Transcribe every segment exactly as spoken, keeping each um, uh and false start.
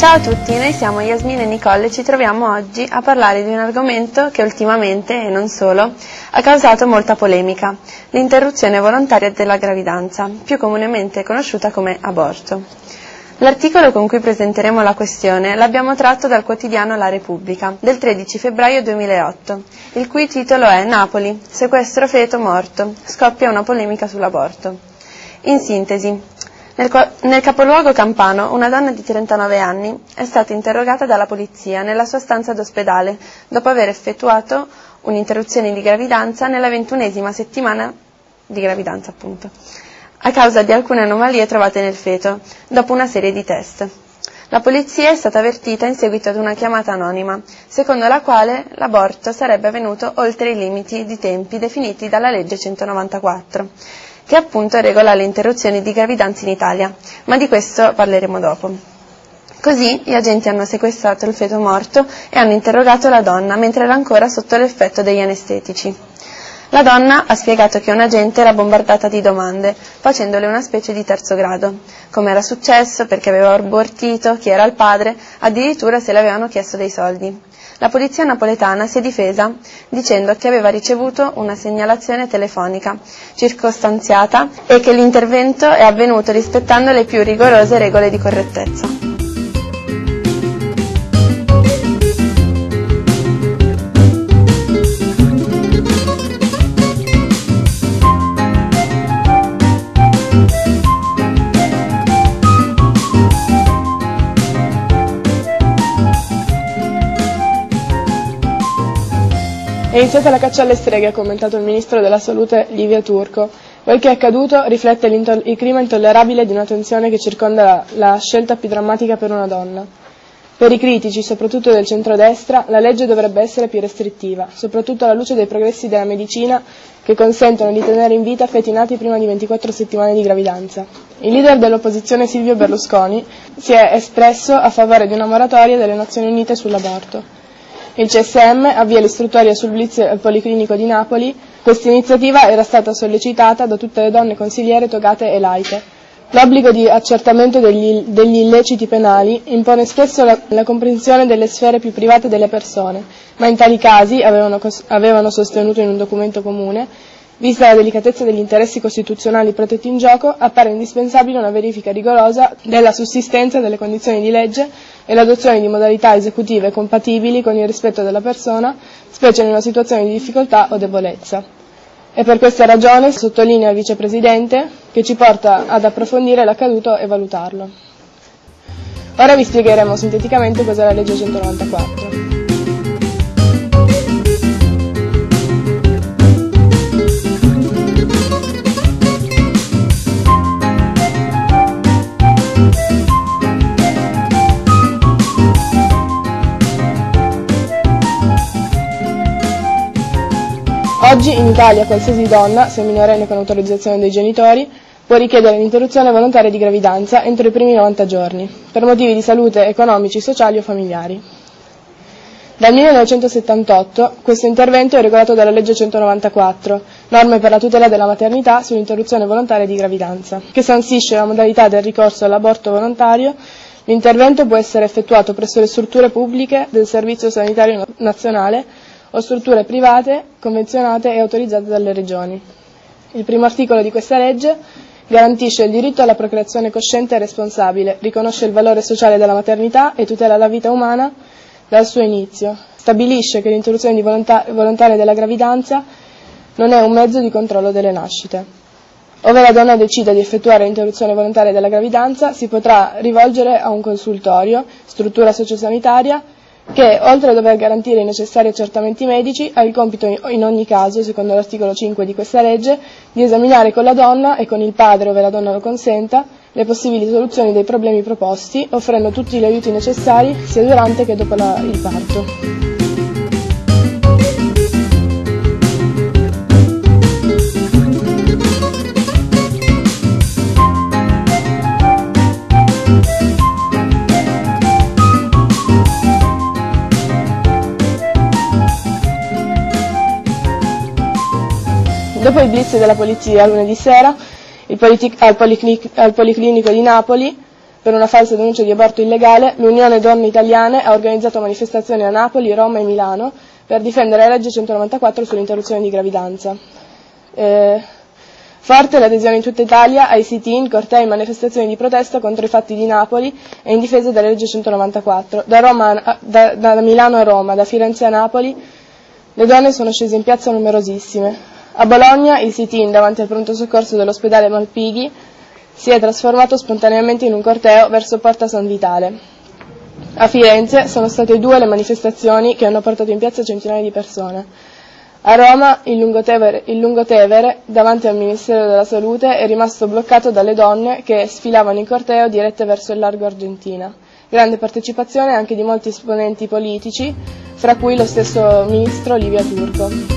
Ciao a tutti, noi siamo Yasmin e Nicole e ci troviamo oggi a parlare di un argomento che ultimamente, e non solo, ha causato molta polemica, l'interruzione volontaria della gravidanza, più comunemente conosciuta come aborto. L'articolo con cui presenteremo la questione l'abbiamo tratto dal quotidiano La Repubblica del tredici febbraio duemilaotto, il cui titolo è Napoli, sequestro feto morto, scoppia una polemica sull'aborto. In sintesi, nel, nel capoluogo campano una donna di trentanove anni è stata interrogata dalla polizia nella sua stanza d'ospedale dopo aver effettuato un'interruzione di gravidanza nella ventunesima settimana di gravidanza, appunto, a causa di alcune anomalie trovate nel feto, dopo una serie di test. La polizia è stata avvertita in seguito ad una chiamata anonima, secondo la quale l'aborto sarebbe avvenuto oltre i limiti di tempi definiti dalla legge centonovantaquattro, che appunto regola le interruzioni di gravidanza in Italia, ma di questo parleremo dopo. Così gli agenti hanno sequestrato il feto morto e hanno interrogato la donna mentre era ancora sotto l'effetto degli anestetici. La donna ha spiegato che un agente era bombardata di domande, facendole una specie di terzo grado. Come era successo, perché aveva abortito, chi era il padre, addirittura se le avevano chiesto dei soldi. La polizia napoletana si è difesa dicendo che aveva ricevuto una segnalazione telefonica circostanziata e che l'intervento è avvenuto rispettando le più rigorose regole di correttezza. È iniziata la caccia alle streghe, ha commentato il ministro della Salute Livia Turco. Quel che è accaduto riflette il clima intollerabile di una tensione che circonda la, la scelta più drammatica per una donna. Per i critici, soprattutto del centrodestra, la legge dovrebbe essere più restrittiva, soprattutto alla luce dei progressi della medicina che consentono di tenere in vita feti nati prima di ventiquattro settimane di gravidanza. Il leader dell'opposizione Silvio Berlusconi si è espresso a favore di una moratoria delle Nazioni Unite sull'aborto. Il C S M avvia l'istruttoria sul blitz al Policlinico di Napoli. Questa iniziativa era stata sollecitata da tutte le donne consigliere, togate e laiche. L'obbligo di accertamento degli, degli illeciti penali impone spesso la, la comprensione delle sfere più private delle persone, ma in tali casi, avevano, avevano sostenuto in un documento comune, vista la delicatezza degli interessi costituzionali protetti in gioco, appare indispensabile una verifica rigorosa della sussistenza delle condizioni di legge e l'adozione di modalità esecutive compatibili con il rispetto della persona, specie in una situazione di difficoltà o debolezza. E per questa ragione, sottolinea il vicepresidente, che ci porta ad approfondire l'accaduto e valutarlo. Ora vi spiegheremo sinteticamente cos'è la legge centonovantaquattro. Oggi in Italia qualsiasi donna, se minorenne con autorizzazione dei genitori, può richiedere l'interruzione volontaria di gravidanza entro i primi novanta giorni, per motivi di salute economici, sociali o familiari. Dal millenovecentosettantotto questo intervento è regolato dalla legge centonovantaquattro, norme per la tutela della maternità sull'interruzione volontaria di gravidanza, che sancisce la modalità del ricorso all'aborto volontario. L'intervento può essere effettuato presso le strutture pubbliche del Servizio Sanitario Nazionale o strutture private, convenzionate e autorizzate dalle regioni. Il primo articolo di questa legge garantisce il diritto alla procreazione cosciente e responsabile, riconosce il valore sociale della maternità e tutela la vita umana dal suo inizio. Stabilisce che l'interruzione di volontà, volontaria della gravidanza non è un mezzo di controllo delle nascite. Ove la donna decida di effettuare l'interruzione volontaria della gravidanza, si potrà rivolgere a un consultorio, struttura sociosanitaria, che, oltre a dover garantire i necessari accertamenti medici, ha il compito in ogni caso, secondo l'articolo cinque di questa legge, di esaminare con la donna e con il padre, ove la donna lo consenta, le possibili soluzioni dei problemi proposti, offrendo tutti gli aiuti necessari sia durante che dopo la, il parto. Dopo il blitz della polizia lunedì sera il politic- al, Policlinic- al Policlinico di Napoli, per una falsa denuncia di aborto illegale, l'Unione Donne Italiane ha organizzato manifestazioni a Napoli, Roma e Milano per difendere la legge centonovantaquattro sull'interruzione di gravidanza. Eh, forte l'adesione in tutta Italia ai sit-in, cortei e manifestazioni di protesta contro i fatti di Napoli e in difesa della legge centonovantaquattro. Da, Roma a, da, da Milano a Roma, da Firenze a Napoli, le donne sono scese in piazza numerosissime. A Bologna il sit-in davanti al pronto soccorso dell'ospedale Malpighi si è trasformato spontaneamente in un corteo verso Porta San Vitale. A Firenze sono state due le manifestazioni che hanno portato in piazza centinaia di persone. A Roma il Lungotevere, il Lungotevere, davanti al Ministero della Salute, è rimasto bloccato dalle donne che sfilavano in corteo dirette verso il largo Argentina. Grande partecipazione anche di molti esponenti politici, fra cui lo stesso ministro Livia Turco.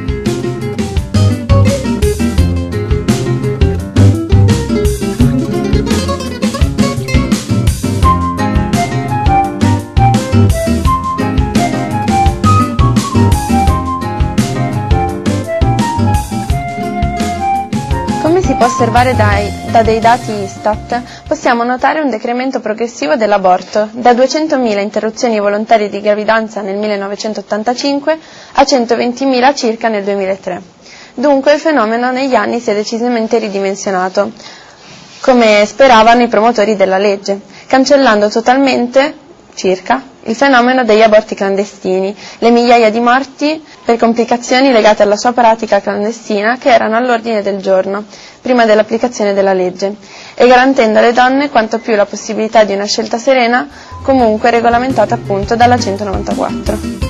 Come si può osservare dai, da dei dati Istat, possiamo notare un decremento progressivo dell'aborto, da duecentomila interruzioni volontarie di gravidanza nel millenovecentottantacinque a centoventimila circa nel duemilatré. Dunque il fenomeno negli anni si è decisamente ridimensionato, come speravano i promotori della legge, cancellando totalmente, circa, il fenomeno degli aborti clandestini, le migliaia di morti per complicazioni legate alla sua pratica clandestina che erano all'ordine del giorno, prima dell'applicazione della legge, e garantendo alle donne quanto più la possibilità di una scelta serena, comunque regolamentata appunto dalla centonovantaquattro.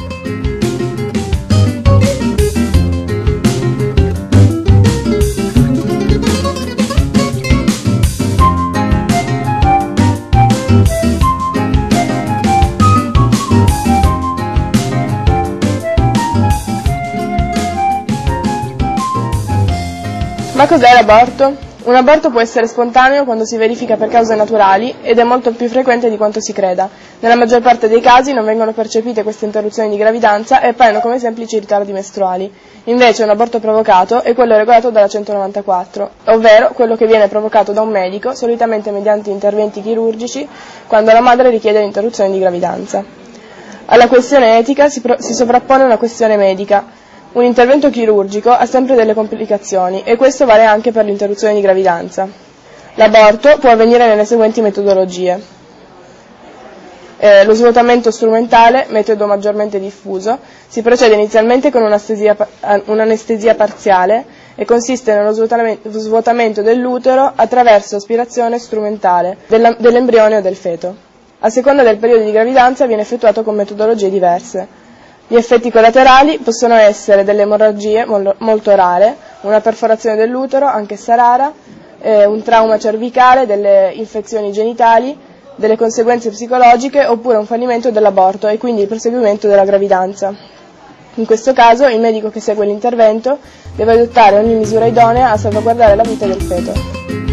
Ma cos'è l'aborto? Un aborto può essere spontaneo quando si verifica per cause naturali ed è molto più frequente di quanto si creda. Nella maggior parte dei casi non vengono percepite queste interruzioni di gravidanza e appaiono come semplici ritardi mestruali. Invece un aborto provocato è quello regolato dalla centonovantaquattro, ovvero quello che viene provocato da un medico, solitamente mediante interventi chirurgici, quando la madre richiede l'interruzione di gravidanza. Alla questione etica si, pro- si sovrappone una questione medica. Un intervento chirurgico ha sempre delle complicazioni e questo vale anche per l'interruzione di gravidanza. L'aborto può avvenire nelle seguenti metodologie. Eh, lo svuotamento strumentale, metodo maggiormente diffuso, si procede inizialmente con un'anestesia, un'anestesia parziale e consiste nello svuotamento dell'utero attraverso aspirazione strumentale dell'embrione o del feto. A seconda del periodo di gravidanza viene effettuato con metodologie diverse. Gli effetti collaterali possono essere delle emorragie molto rare, una perforazione dell'utero, anch'essa rara, eh, un trauma cervicale, delle infezioni genitali, delle conseguenze psicologiche oppure un fallimento dell'aborto e quindi il proseguimento della gravidanza. In questo caso il medico che segue l'intervento deve adottare ogni misura idonea a salvaguardare la vita del feto.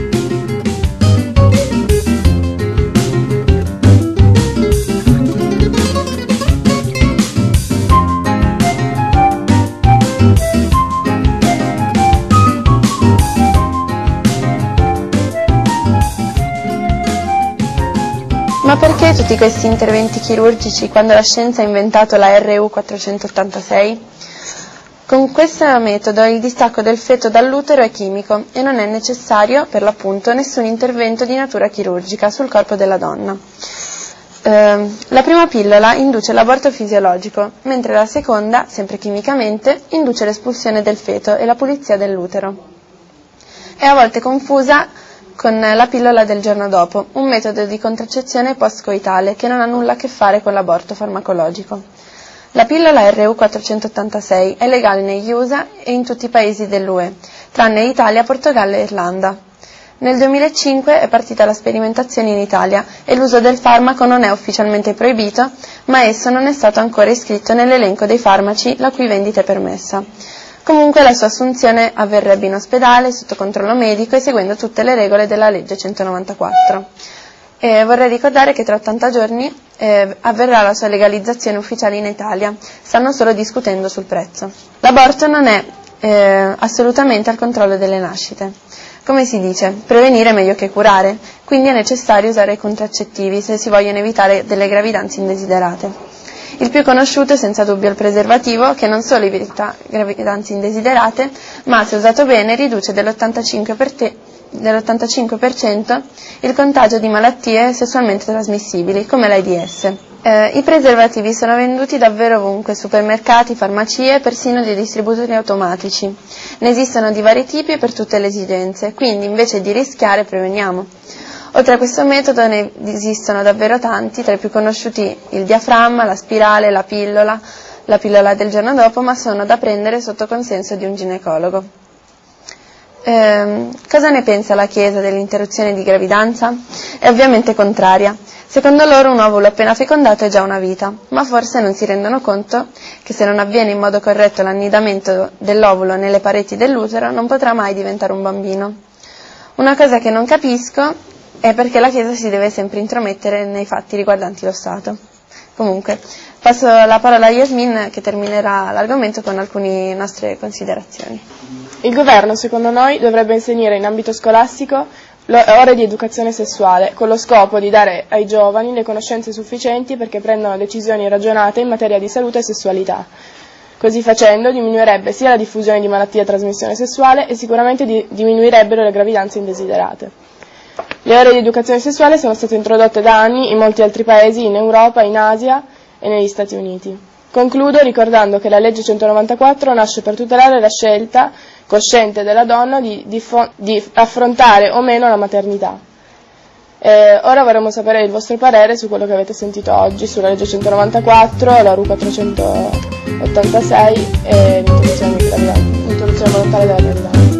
Ma perché tutti questi interventi chirurgici quando la scienza ha inventato la R U quattrocentottantasei? Con questo metodo il distacco del feto dall'utero è chimico e non è necessario, per l'appunto, nessun intervento di natura chirurgica sul corpo della donna. Eh, la prima pillola induce l'aborto fisiologico, mentre la seconda, sempre chimicamente, induce l'espulsione del feto e la pulizia dell'utero. È a volte confusa con la pillola del giorno dopo, un metodo di contraccezione post-coitale che non ha nulla a che fare con l'aborto farmacologico. La pillola R U quattrocentottantasei è legale negli U S A e in tutti i paesi dell'U E, tranne Italia, Portogallo e Irlanda. Nel duemilacinque è partita la sperimentazione in Italia e l'uso del farmaco non è ufficialmente proibito, ma esso non è stato ancora iscritto nell'elenco dei farmaci la cui vendita è permessa. Comunque la sua assunzione avverrebbe in ospedale, sotto controllo medico e seguendo tutte le regole della legge centonovantaquattro. E vorrei ricordare che tra ottanta giorni eh, avverrà la sua legalizzazione ufficiale in Italia, stanno solo discutendo sul prezzo. L'aborto non è eh, assolutamente al controllo delle nascite. Come si dice, prevenire è meglio che curare, quindi è necessario usare i contraccettivi se si vogliono evitare delle gravidanze indesiderate. Il più conosciuto è senza dubbio il preservativo, che non solo evita gravidanze indesiderate, ma se usato bene riduce dell'ottantacinque per cento il contagio di malattie sessualmente trasmissibili, come l'AIDS. Eh, I preservativi sono venduti davvero ovunque, supermercati, farmacie, persino dei distributori automatici. Ne esistono di vari tipi e per tutte le esigenze, quindi invece di rischiare preveniamo. Oltre a questo metodo ne esistono davvero tanti, tra i più conosciuti il diaframma, la spirale, la pillola, la pillola del giorno dopo, ma sono da prendere sotto consenso di un ginecologo. Eh, cosa ne pensa la Chiesa dell'interruzione di gravidanza? È ovviamente contraria. Secondo loro un ovulo appena fecondato è già una vita, ma forse non si rendono conto che se non avviene in modo corretto l'annidamento dell'ovulo nelle pareti dell'utero non potrà mai diventare un bambino. Una cosa che non capisco è perché la Chiesa si deve sempre intromettere nei fatti riguardanti lo Stato. Comunque, passo la parola a Yasmin che terminerà l'argomento con alcune nostre considerazioni. Il governo, secondo noi, dovrebbe insegnare in ambito scolastico ore di educazione sessuale, con lo scopo di dare ai giovani le conoscenze sufficienti perché prendano decisioni ragionate in materia di salute e sessualità. Così facendo diminuirebbe sia la diffusione di malattie a trasmissione sessuale e sicuramente di, diminuirebbero le gravidanze indesiderate. Le ore di educazione sessuale sono state introdotte da anni in molti altri paesi, in Europa, in Asia e negli Stati Uniti. Concludo ricordando che la legge centonovantaquattro nasce per tutelare la scelta cosciente della donna di, di, di affrontare o meno la maternità. Eh, ora vorremmo sapere il vostro parere su quello che avete sentito oggi, sulla legge centonovantaquattro, la R U quattrocentottantasei e l'interruzione volontaria della gravidanza.